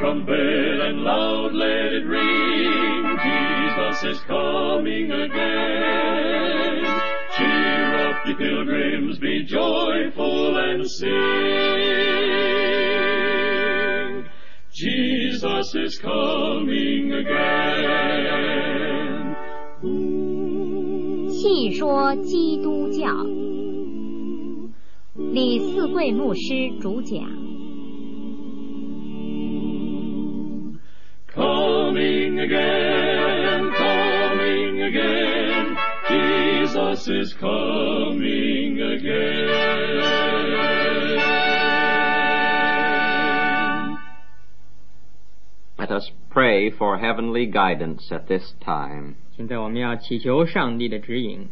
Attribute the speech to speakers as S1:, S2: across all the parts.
S1: trumpet and loud let it ring, Jesus is coming again. Cheer up, ye pilgrims, be joyful and sing. Jesus is coming again.
S2: 细说基督教，李四贵牧师主讲。
S1: Coming again, coming again, Jesus is coming again.
S3: Let us pray for heavenly guidance at this time.
S4: 现在我们要祈求上帝的指引。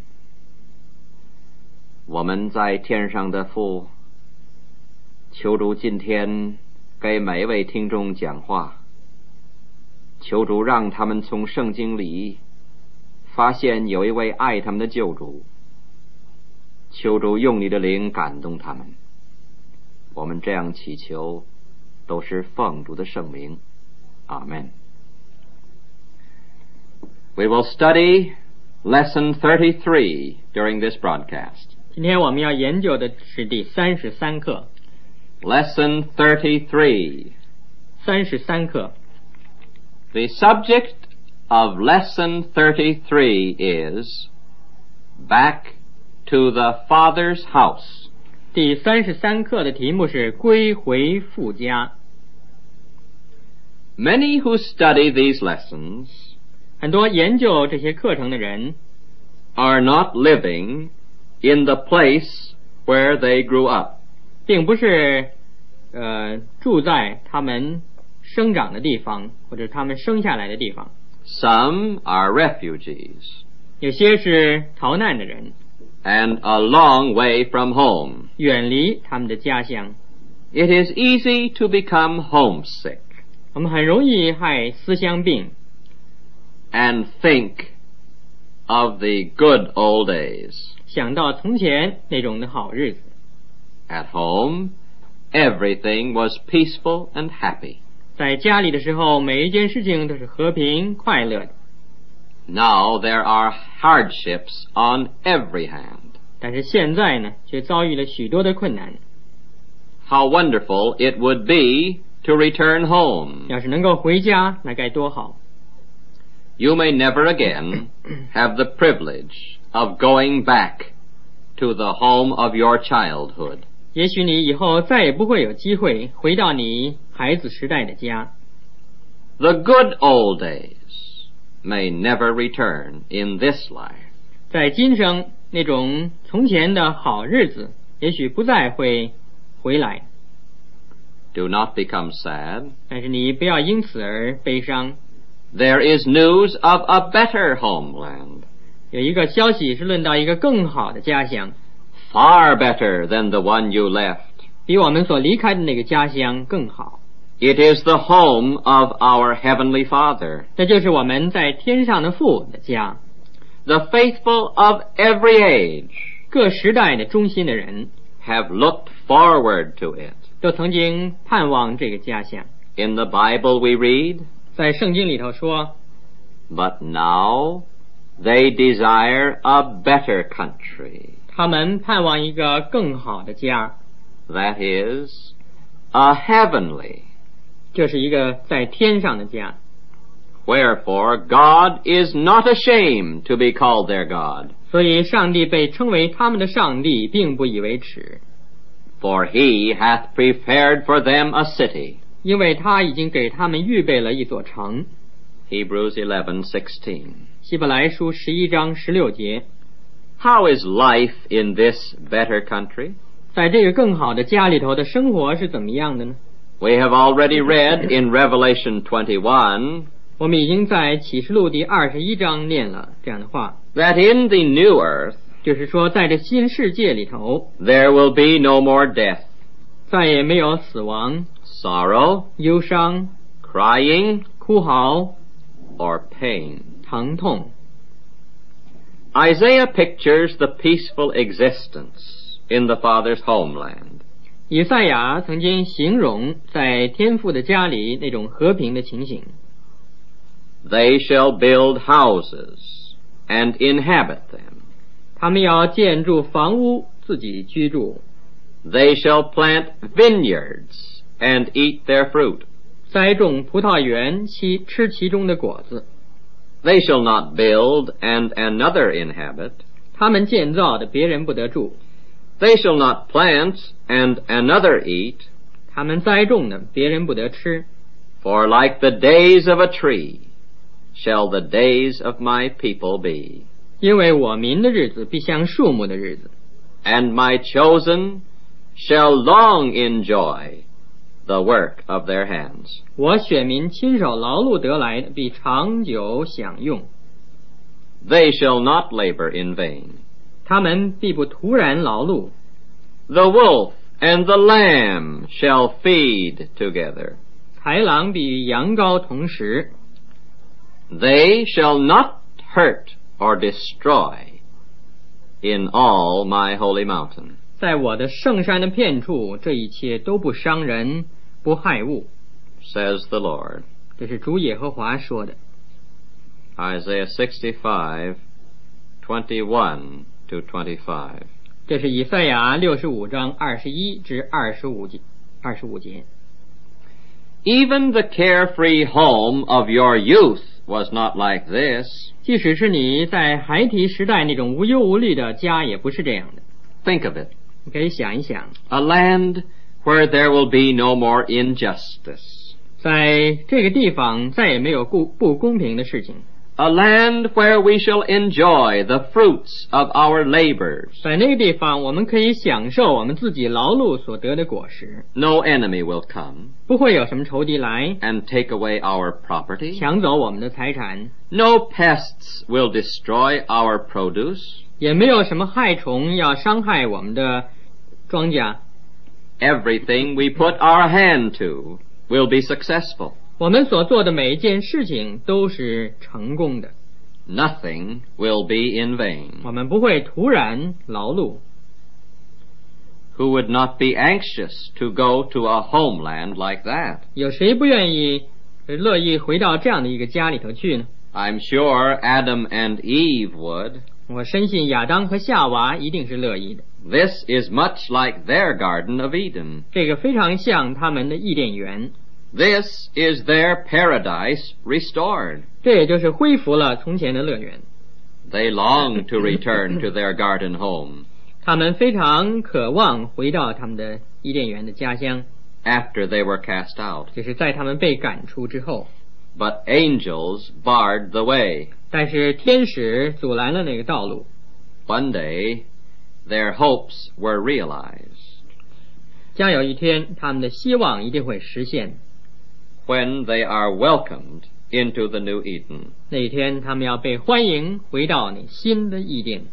S3: 我们在天上的父，求主今天给每位听众讲话，求主让他们从圣经里发现有一位爱他们的救主，求主用你的灵感动他们。我们这样祈求，都是奉主的圣名。阿们。We will study lesson 33 during this broadcast.
S4: 今天我们要研究的是第33课。
S3: Lesson 33.
S4: 33课。
S3: The subject of lesson 33 is Back to the Father's House.
S4: 第33课的题目是归回父家。
S3: Many who study these lessons
S4: 很多研究这些课程的人
S3: are not living in the place where they grew up.
S4: 并不是住在他们生长的地方，或者他们生下来的地方。
S3: Some are refugees
S4: 有些是逃难的人，
S3: and a long way from home.
S4: 远离他们的家乡。
S3: It is easy to become homesick
S4: 我们很容易害思乡病，
S3: and think of the good old days.
S4: 想到从前那种的好日子。
S3: At home, everything was peaceful and happy.
S4: 在家里的时候，每一件事情都是和平快乐的。
S3: Now there are hardships on every hand.
S4: 但是现在呢，却遭遇了许多的困难。
S3: How wonderful it would be to return home.
S4: 要是能够回家，那该多好。
S3: You may never again have the privilege of going back to the home of your childhood.
S4: 也许你以后再也不会有机会回到你孩子时代的家。
S3: The good old days may never return in this life.
S4: 在今生那种从前的好日子，也许不再会回来。
S3: Do not become sad.
S4: 但是你不要因此而悲伤。
S3: There is news of a better homeland.
S4: 有一个消息是论到一个更好的家乡，
S3: Far better than the one you left.
S4: 比我们所离开的那个家乡更好。
S3: It is the home of our Heavenly Father.
S4: 这就是我们在天上的父的家。
S3: The faithful of every age
S4: 各时代的忠心的人
S3: have looked forward to it.
S4: 都曾经盼望这个家乡。
S3: In the Bible we read,
S4: 在圣经里头说，
S3: But now they desire a better country.
S4: 他们盼望一个更好的家，
S3: That is, a heavenly.
S4: 这是一个在天上的家。
S3: Wherefore God is not ashamed to be called their God.
S4: 所以上帝被称为他们的上帝，并不以为耻，
S3: For he hath prepared for them a city.
S4: 因为他已经给他们预备了一座城。
S3: Hebrews 11:16.
S4: 希伯来书11章16节。
S3: How is life in this better country?
S4: 在这个更好的家里头的生活是怎么样的呢？
S3: We have already read in Revelation 21
S4: 我们已经在启示录第21章念了这样的话，
S3: that in the new earth
S4: 就是说在这新世界里头，
S3: there will be no more death,
S4: 再也没有死亡、
S3: sorrow,
S4: 忧伤、
S3: crying,
S4: 哭嚎、
S3: or pain.
S4: 疼痛。
S3: Isaiah pictures the peaceful existence in the Father's homeland.
S4: 以赛亚曾经形容在天父的家里那种和平的情形。
S3: They shall build houses and inhabit them.
S4: 他们要建筑房屋，自己居住。
S3: They shall plant vineyards and eat their fruit.
S4: 栽种葡萄园，吃其中的果子。
S3: They shall not build and another inhabit.
S4: 他们建造的，别人不得住。
S3: They shall not plant and another eat.
S4: 他们栽种的，别人不得吃。
S3: For like the days of a tree shall the days of my people be.
S4: 因为我民的日子必像树木的日子。
S3: And my chosen shall long enjoy the work of their hands.
S4: 我选民亲手劳碌得来的，必长久享用。
S3: They shall not labor in vain.
S4: 他们必不徒然劳碌。
S3: The wolf and the lamb shall feed together.
S4: 豺狼必与羊羔同食。
S3: They shall not hurt or destroy in all my holy mountain.
S4: 在我的圣山的遍处，这一切都不伤人，不害物，
S3: says the Lord.
S4: 这是主耶和华说的。
S3: Isaiah 65, 21 to 25.
S4: 这是以赛亚65章21至25节。
S3: Even the carefree home of your youth was not like this.
S4: 即使是你在孩提时代那种无忧无虑的家，也不是这样的。
S3: Think of it.
S4: 你可以想一想，
S3: A land where there will be no more injustice.
S4: 在这个地方再也没有不公平的事情。
S3: A land where we shall enjoy the fruits of our labors.
S4: 在那个地方，我们可以享受我们自己劳碌所得的果实。
S3: No enemy will come
S4: 不会有什么仇敌来
S3: and take away our property.
S4: 抢走我们的财产，
S3: No pests will destroy our produce.
S4: 也没有什么害虫要伤害我们的庄稼。
S3: Everything we put our hand to will be successful.
S4: 我们所做的每一件事情都是成功的，
S3: Nothing will be in vain.
S4: 我们不会突然劳碌。
S3: Who would not be anxious to go to a homeland like that?
S4: 有谁不愿意乐意回到这样的一个家里头去呢？
S3: I'm sure Adam and Eve would.
S4: 我深信亚当和夏娃一定是乐意的。
S3: This is much like their Garden of Eden.
S4: 这个非常像他们的伊甸园，
S3: This is their paradise restored.
S4: 这也就是恢复了从前的乐园。
S3: They long to return to their garden home
S4: 他们非常渴望回到他们的伊甸园的家乡，
S3: after they were cast out.
S4: 就是在他们被赶出之后。
S3: But angels barred the way.
S4: 但是天使阻拦了那个道路。
S3: One day, their hopes were realized
S4: 将有一天，他们的希望一定会实现。
S3: when they are welcomed into the new Eden.
S4: 那一天，他们要被欢迎回到那新的伊甸。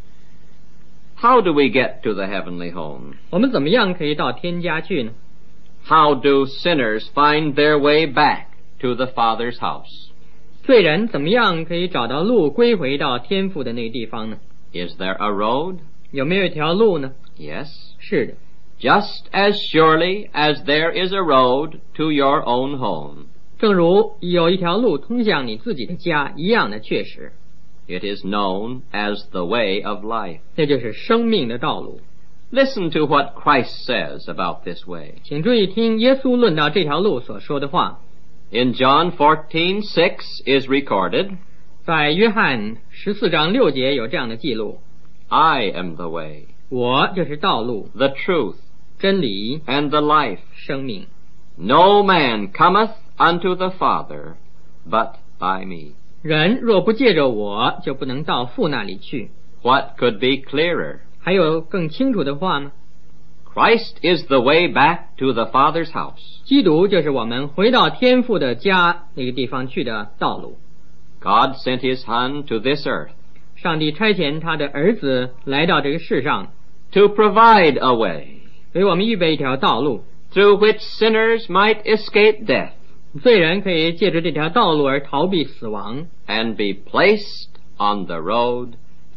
S3: How do we get to the heavenly home?
S4: 我们怎么样可以到天家去呢？
S3: How do sinners find their way back to the Father's house?
S4: 罪人怎么样可以找到路归回到天父的那个地方呢？
S3: Is there a road?
S4: 有没有一条路呢？
S3: Yes.
S4: 是的，
S3: Just as surely as there is a road to your own home.
S4: 正如有一条路通向你自己的家一样的确实。
S3: It is known as the way of life.
S4: 那就是生命的道路。
S3: Listen to what Christ says about this way.
S4: 请注意听耶稣论到这条路所说的话。
S3: In John 14:6 is recorded,
S4: 在约翰14章6节有这样的记录：
S3: I am the way,
S4: 我就是道路、
S3: the truth,
S4: 真理、
S3: and the life.
S4: 生命。
S3: No man cometh unto the Father but by me.
S4: 人若不借着我，就不能到父那里去。
S3: What could be clearer?
S4: 还有更清楚的话吗？
S3: Christ is the way back to the Father's house.
S4: 基督就是我们回到天父的家那个地方去的道路。
S3: God sent his Son to this earth
S4: 上帝差遣他的儿子来到这个世上，
S3: to provide a way
S4: 为我们预备一条道路，
S3: through which sinners might escape death
S4: 罪人可以借着这条道路而逃避死亡，
S3: and be placed on the road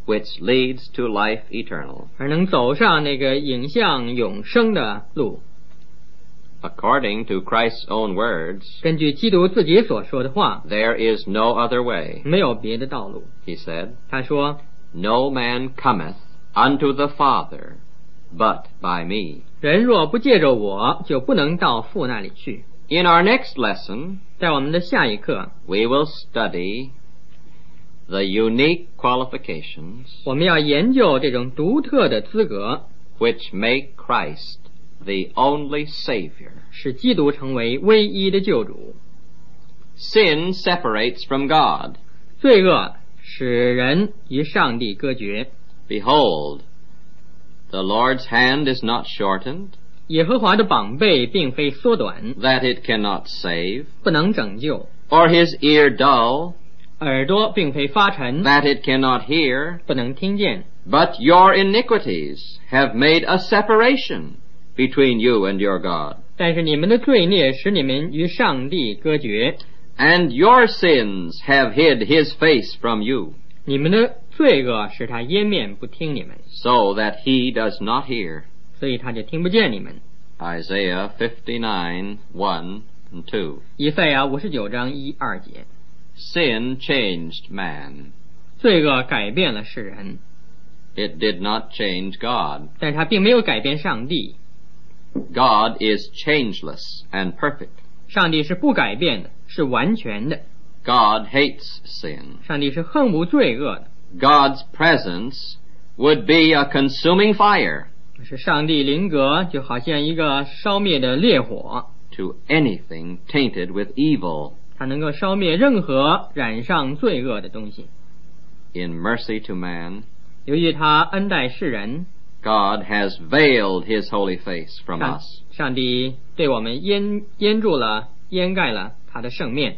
S3: which leads to life eternal.
S4: 而能走上那个引向永生的路。
S3: According to Christ's own words,
S4: 根据基督自己所说的话，
S3: there is no other way.
S4: 没有别的道路。
S3: He said,
S4: 他说，
S3: No man cometh unto the Father, but by me.
S4: 人若不借着我，就不能到父那里去。
S3: In our next lesson,
S4: 在我们的下一课，
S3: we will study the unique qualifications
S4: 我们要研究这种独特的资格，
S3: which make Christ the only Savior.
S4: 使基督成为唯一的救主。
S3: Sin separates from God.
S4: 罪恶使人与上帝隔绝。
S3: Behold, the Lord's hand is not shortened,
S4: 耶和华的膀臂并非缩短，
S3: that it cannot save,
S4: 不能拯救；
S3: or his ear dull,
S4: 耳朵并非发沉，
S3: that it cannot hear.
S4: 不能听见。
S3: But your iniquities have made a separation between you and your God,
S4: 但是你们的罪孽使你们与上帝隔绝，
S3: and your sins have hid his face from you,
S4: 你们的罪恶使他掩面不听你们，
S3: so that he does not hear.
S4: 所以他就听不见你们。
S3: Isaiah 59, 1 and 2.
S4: 以赛亚59章1、2节，
S3: Sin changed man.
S4: 罪恶改变了世人，
S3: It did not change God.
S4: 但是他并没有改变上帝。
S3: God is changeless and perfect.
S4: 上帝是不改变的，是完全的。
S3: God hates sin.
S4: 上帝是恨无罪恶的。
S3: God's presence would be a consuming fire
S4: 是上帝灵格就好像一个烧灭的烈火，
S3: to anything tainted with evil.
S4: 它能够烧灭任何染上罪恶的东西。
S3: In mercy to man,
S4: 由于他恩待世人，
S3: God has veiled his holy face from us.
S4: 上帝对我们掩住了、掩盖了他的圣面，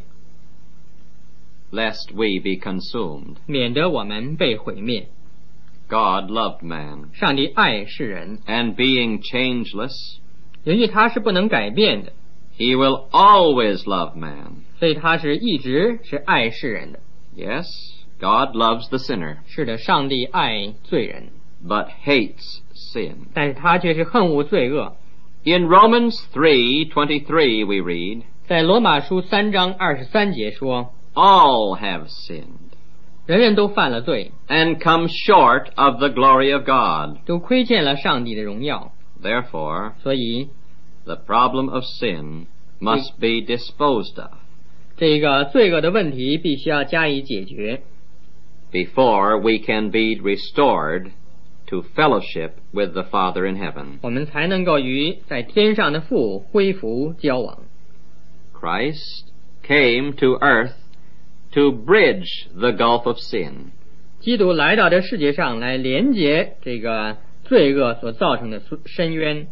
S3: Lest we be consumed.
S4: 免得我们被毁灭。
S3: God loved man,
S4: 上帝爱世人，
S3: and being changeless,
S4: 由于他是不能改变的，
S3: he will always love man.
S4: 所以他是一直是爱世人的。
S3: Yes, God loves the sinner,
S4: 是的，上帝爱罪人，
S3: but hates sin.
S4: 但是他却是恨恶罪恶。
S3: In Romans 3:23 we read,
S4: 在罗马书3章23节说，
S3: All have sinned
S4: 人人都犯了罪，
S3: and come short of the glory of God.
S4: 都亏欠了上帝的荣耀。
S3: Therefore,
S4: 所以
S3: the problem of sin must be disposed of
S4: 这个罪恶的问题必须要加以解决，
S3: before we can be restored to fellowship with the Father in heaven.
S4: 我们才能够与在天上的父恢复交往。
S3: Christ came to earth to bridge the gulf of sin.
S4: 基督来到这世界上来连接这个罪恶所造成的深渊，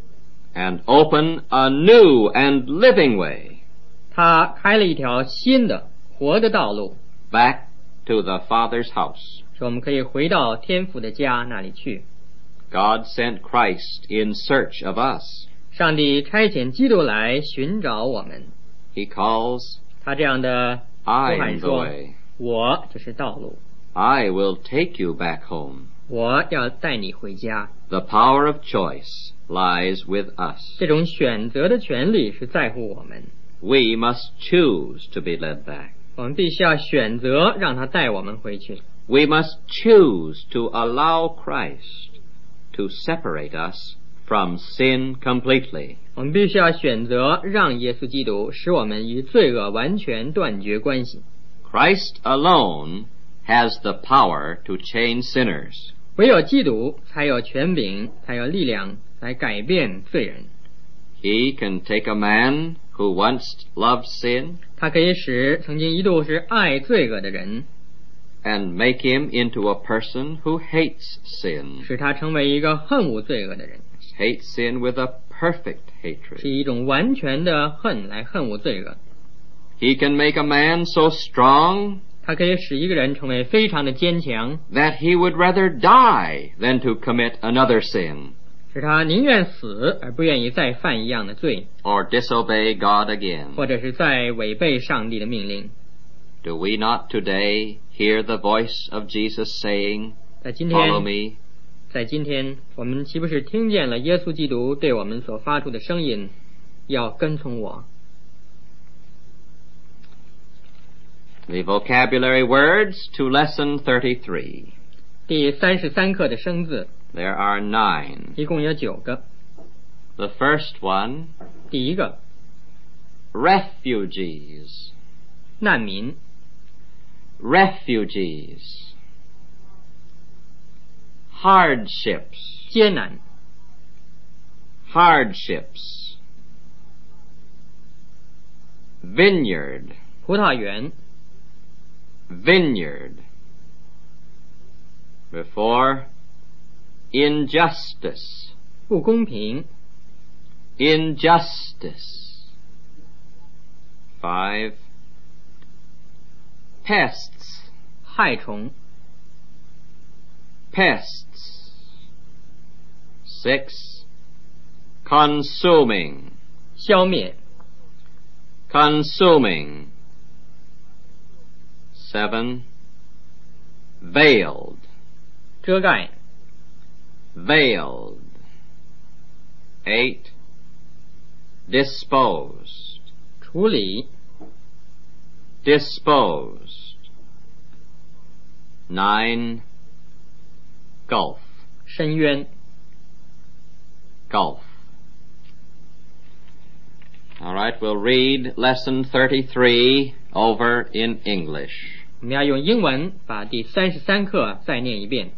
S3: and open a new and living way
S4: 他开了一条新的活的道路，
S3: back to the Father's house.
S4: 使我们可以回到天父的家那里去。
S3: God sent Christ in search of us.
S4: 上帝差遣基督来寻找我们，
S3: He calls,
S4: 他这样的呼
S3: I
S4: 喊
S3: am the
S4: 说，
S3: way.
S4: 我就是道路，
S3: I will take you back home.
S4: 我要带你回家。
S3: The power of choice lies with us.
S4: 这种选择的权利是在乎我们，
S3: We must choose to be led back.
S4: 我们必须要选择让他带我们回去。
S3: We must choose to allow Christ to separate us from sin completely.
S4: 我们必须要选择让耶稣基督使我们与罪恶完全断绝关系。
S3: Christ alone has the power to change sinners.
S4: 唯有基督才有权柄，才有力量来改变罪人。
S3: He can take a man who once loved sin
S4: 他可以使曾经一度是爱罪恶的人，
S3: and make him into a person who hates sin.
S4: 使他成为一个恨恶罪恶的人，
S3: Hates sin with a perfect
S4: 是
S3: hatred.
S4: 一种完全的恨来恨恶罪恶。
S3: He can make a man so strong
S4: 他可以使一个人成为非常的坚强，
S3: that he would rather die than to commit another sin
S4: 使他宁愿死而不愿意再犯一样的罪，
S3: or disobey God again.
S4: 或者是再违背上帝的命令。
S3: Do we not today hear the voice of Jesus saying,
S4: 在今
S3: Follow
S4: 天，
S3: me?
S4: 在今天，我们岂不是听见了耶稣基督对我们所发出的声音，要跟从我？
S3: The vocabulary words to lesson 33.
S4: 第33课的生字
S3: There are 9.
S4: 一共有9个。
S3: The first one,
S4: 第一个，
S3: refugees.
S4: 难民，
S3: Refugees. Hardships.
S4: 艰难，
S3: Hardships. Vineyard.
S4: 葡萄园，
S3: Vineyard. Before, injustice.
S4: 不公平，
S3: Injustice. 5. Pests.
S4: 害虫，
S3: Pests. 6. Consuming.
S4: 消灭，
S3: Consuming. 7. Veiled.
S4: 遮盖，
S3: Veiled. 8. Disposed.
S4: 处理，
S3: Disposed. 9. Gulf.
S4: 深渊。
S3: Gulf. All right, we'll read lesson 33 over in English.
S4: 我们要用英文把第33课再念一遍。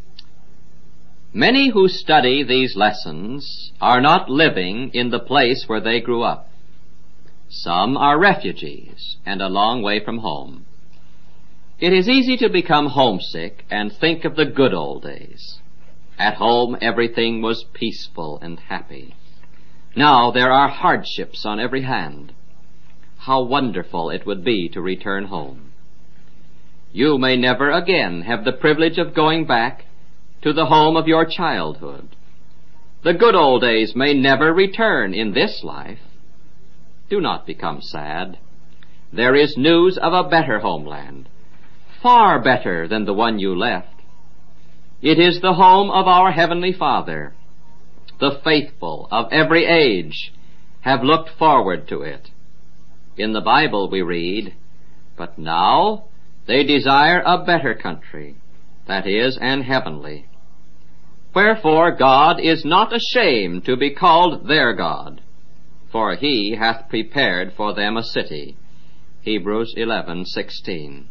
S3: Many who study these lessons are not living in the place where they grew up. Some are refugees and a long way from home. It is easy to become homesick and think of the good old days. At home, everything was peaceful and happy. Now there are hardships on every hand. How wonderful it would be to return home. You may never again have the privilege of going back to the home of your childhood. The good old days may never return in this life. Do not become sad. There is news of a better homeland, far better than the one you left. It is the home of our Heavenly Father. The faithful of every age have looked forward to it. In the Bible we read, "But now they desire a better country, that is, an heavenly. Wherefore God is not ashamed to be called their God, for he hath prepared for them a city." Hebrews 11:16.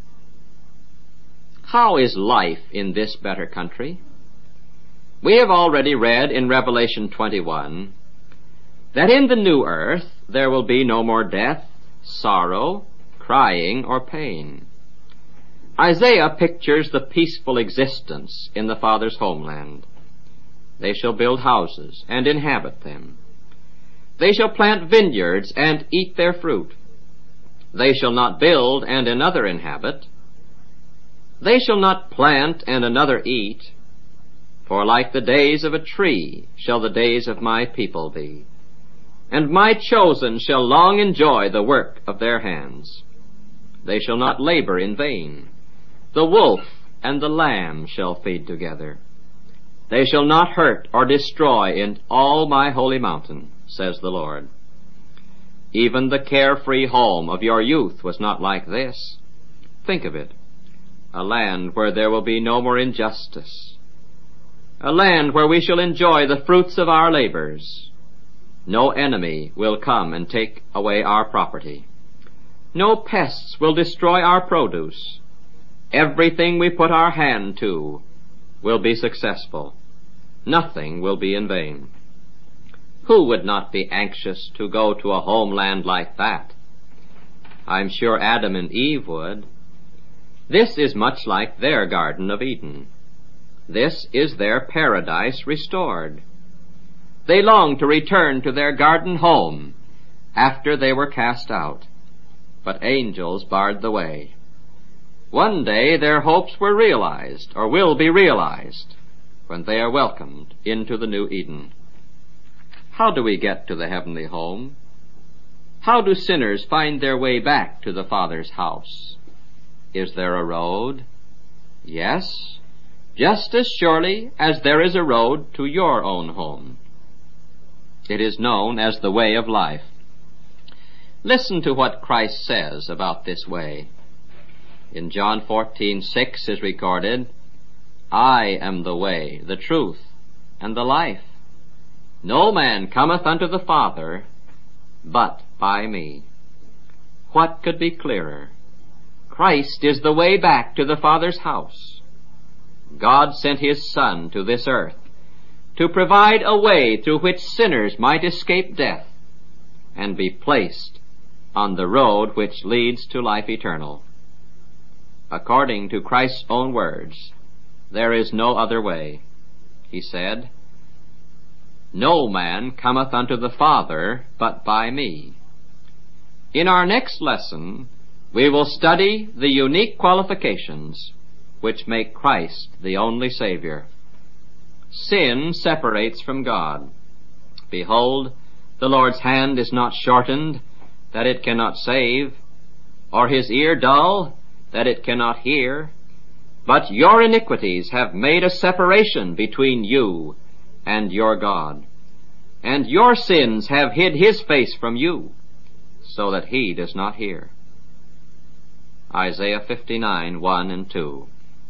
S3: How is life in this better country? We have already read in Revelation 21 that in the new earth there will be no more death, sorrow, crying, or pain. Isaiah pictures the peaceful existence in the Father's homeland. They shall build houses and inhabit them. They shall plant vineyards and eat their fruit. They shall not build and another inhabit. They shall not plant and another eat. For like the days of a tree shall the days of my people be. And my chosen shall long enjoy the work of their hands. They shall not labor in vain. The wolf and the lamb shall feed together. They shall not hurt or destroy in all my holy mountain, says the Lord. Even the carefree home of your youth was not like this. Think of it. A land where there will be no more injustice. A land where we shall enjoy the fruits of our labors. No enemy will come and take away our property. No pests will destroy our produce. Everything we put our hand to will be successful. Nothing will be in vain. Who would not be anxious to go to a homeland like that? I'm sure Adam and Eve would. This is much like their Garden of Eden. This is their paradise restored. They long to return to their garden home after they were cast out, but angels barred the way. One day their hopes were realized, or will be realized, when they are welcomed into the new Eden. How do we get to the heavenly home? How do sinners find their way back to the Father's house? Is there a road? Yes, just as surely as there is a road to your own home. It is known as the way of life. Listen to what Christ says about this way. In John 14:6 is recorded, I am the way, the truth, and the life. No man cometh unto the Father but by me. What could be clearer? Christ is the way back to the Father's house. God sent His Son to this earth to provide a way through which sinners might escape death and be placed on the road which leads to life eternal. According to Christ's own words, there is no other way. He said, No man cometh unto the Father but by me. In our next lesson, we will study the unique qualifications which make Christ the only Savior. Sin separates from God. Behold, the Lord's hand is not shortened, that it cannot save, or His ear dull, that it cannot hear. But your iniquities have made a separation between you and your God, and your sins have hid His face from you, so that He does not hear. Isaiah 59:1 and 2.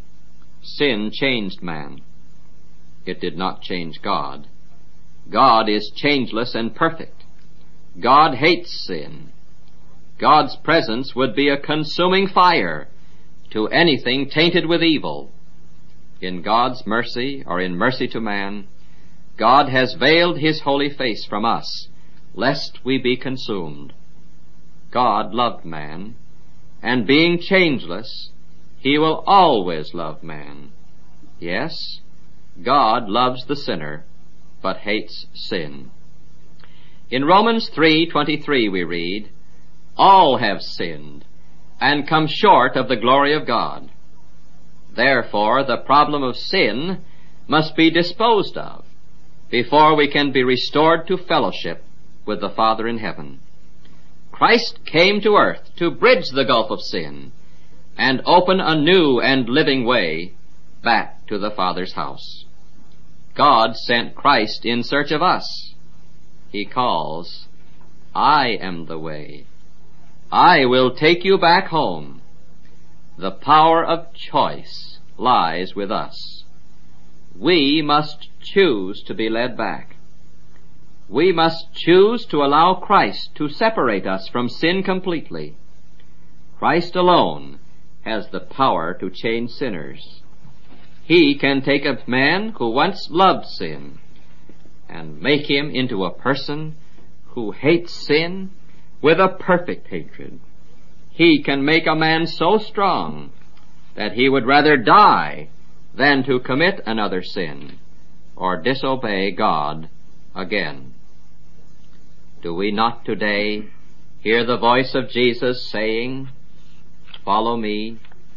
S3: Sin changed man. It did not change God. God is changeless and perfect. God hates sin. God's presence would be a consuming fire to anything tainted with evil. In God's mercy, or in mercy to man, God has veiled His holy face from us, lest we be consumed. God loved man, and being changeless, He will always love man. Yes, God loves the sinner, but hates sin. In Romans 3:23 we read, All have sinned, and come short of the glory of God. Therefore, the problem of sin must be disposed of before we can be restored to fellowship with the Father in heaven. Christ came to earth to bridge the gulf of sin and open a new and living way back to the Father's house. God sent Christ in search of us. He calls, I am the way. I will take you back home. The power of choice lies with us. We must choose to be led back. We must choose to allow Christ to separate us from sin completely. Christ alone has the power to change sinners. He can take a man who once loved sin and make him into a person who hates sin with a perfect hatred. He can make a man so strong that he would rather die than to commit another sin or disobey God again. Do we not today hear the voice of Jesus saying, Follow me?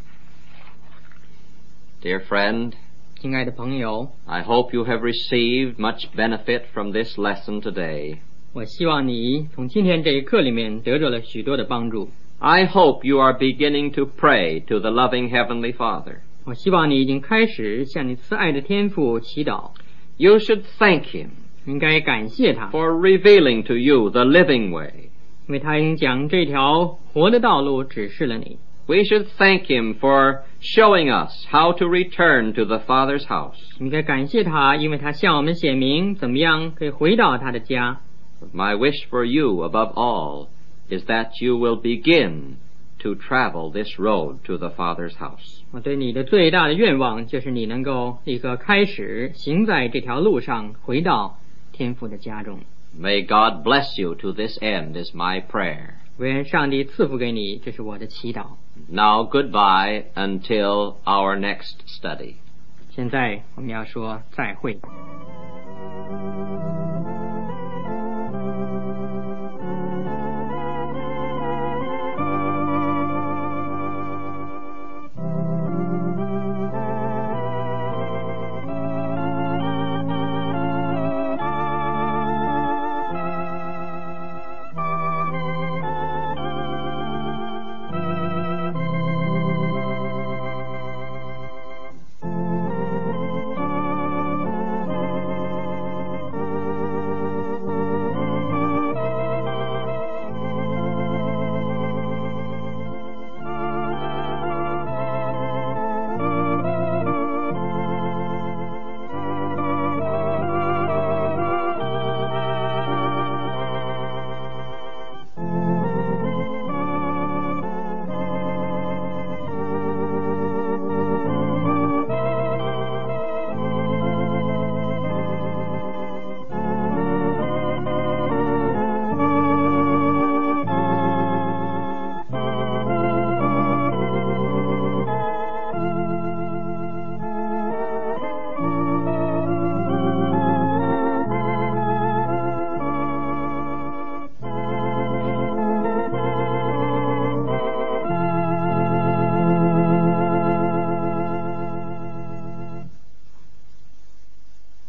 S3: Dear friend,
S4: 亲爱的朋友，
S3: I hope you have received much benefit from this lesson today.
S4: 我希望你从今天这一课里面得着了许多的帮助。
S3: I hope you are beginning to pray to the loving Heavenly Father.
S4: 我希望你已经开始向你慈爱的天父祈祷。
S3: You should thank Him
S4: 应该感谢他，
S3: for revealing to you the living way.
S4: 因为他已经将这条活的道路指示了你。
S3: We should thank Him for showing us how to return to the Father's house.
S4: 应该感谢他，因为他向我们显明怎么样可以回到他的家。
S3: My wish for you, above all, is that you will begin to travel this road to the Father's house.
S4: 我对你的最大的愿望就是你能够立刻开始行在这条路上，回到天父的家中。
S3: May God bless you to this end is my prayer.
S4: 愿上帝赐福给你，这是我的祈祷。
S3: Now goodbye until our next study.
S4: 现在我们要说再会。